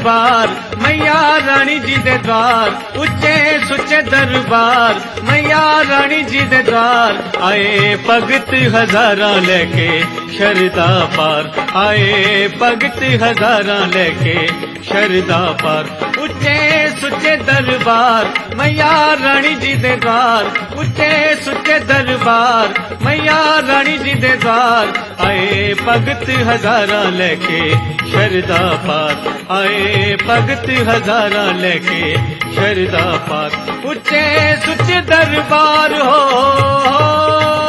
दरबार मैया रानी जी दे द्वार, उच्चे सुच्चे दरबार मैया रानी जी दे द्वार। आए भगत हजारा लेके शरदा पार, आए भगत हजारा लेके शरदा पार। उच्चे सुच्चे दरबार मैया रानी जी दे द्वार, उच्चे सुच्चे दरबार मैया रानी जी दे द्वार। आए भगत हजारा लेके शरदा पार, आए भगत हजारा लेके शरदा पार। उच्चे सुच्चे दरबार हो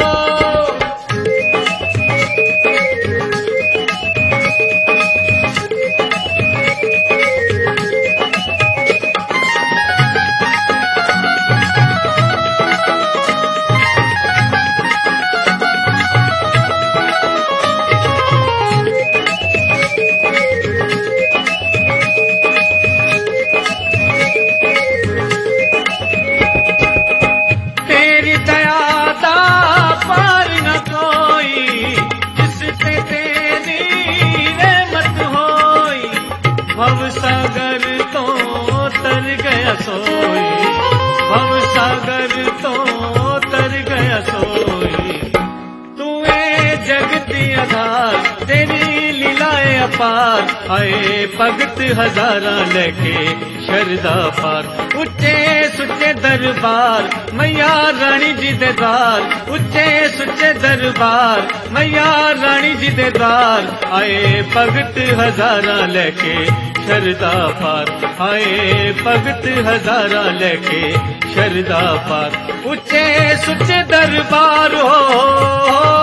भव सागर तो तर गया सोई, भव सागर तो तर गया सोई। तू है जगती आधार तेरी लीलाएं अपार। आए भगत हजारा लेके शरदा पार, उच्चे सुच्चे दरबार मैया रानी जी दे द्वार, उच्चे सुच्चे दरबार मैया रानी जी दे द्वार। आए भगत हजारा लेके शरदा पार, आए भगत हजारा लेके शरदा पार। उच्चे सुच्चे दरबार हो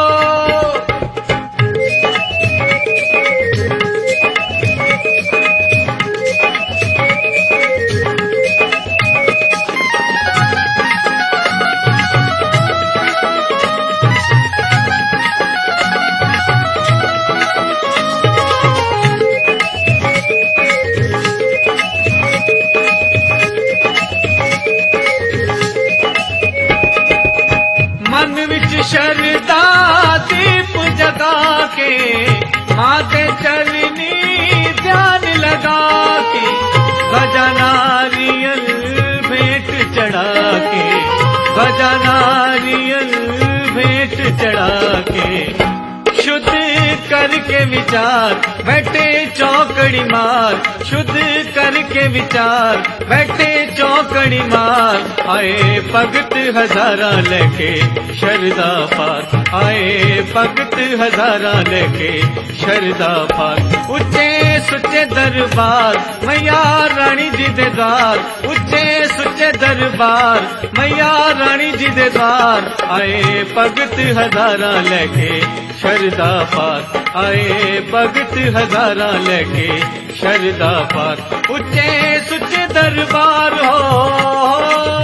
मन विच शरदा दीप जगा के, माते चलनी ध्यान लगा के। भजा नारियल भेंट चढ़ा के, भजा नारियल भेंट चढ़ा के। शुद्ध करके विचार बैठे चौकड़ी मार, शुद्ध करके विचार बैठे चौकड़ी मार। आए भगत हजारा लेके शरदा पार, आए भगत हजारा लेके शरदा पार। उच्चे सुच्चे दरबार मैया रानी जी दे द्वार, उच्चे सुच्चे दरबार मैया रानी जी दे द्वार। आए भगत हजारा लेके शरदा पार, आए भगत हजारा लेके शरदा पार। उच्चे सुच्चे दरबार हो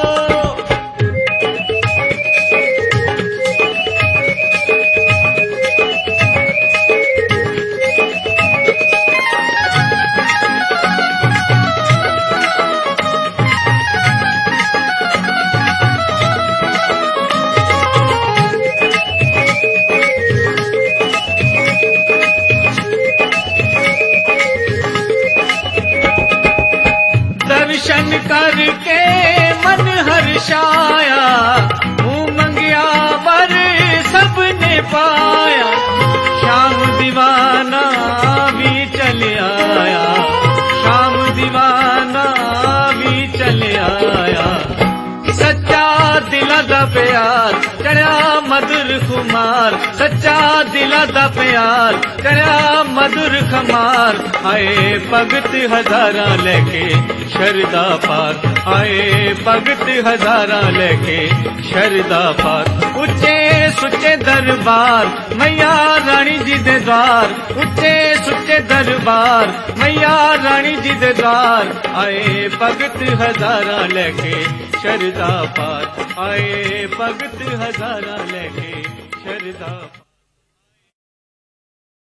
दर्शन करके मन हर्षाया, मुँह मंगिया वर सबने पाया। श्याम दीवाना भी चले आया, श्याम दीवाना भी चले आया। सच्चा दिला दा प्यार करया मधुर खुमार, सच्चा दिला दा प्यार करया मधुर खुमार। आए भगत हजारा लेके शरदा पार, आए भगत हजारा लेके शरदा पार। उच्चे सुच्चे दरबार मैया रानी जी दे द्वार, उच्चे सुच्चे दरबार मैया रानी जी दे द्वार। आए भगत हजारा लेके शरदा पार, आए भगत हजारा लेके शरदा।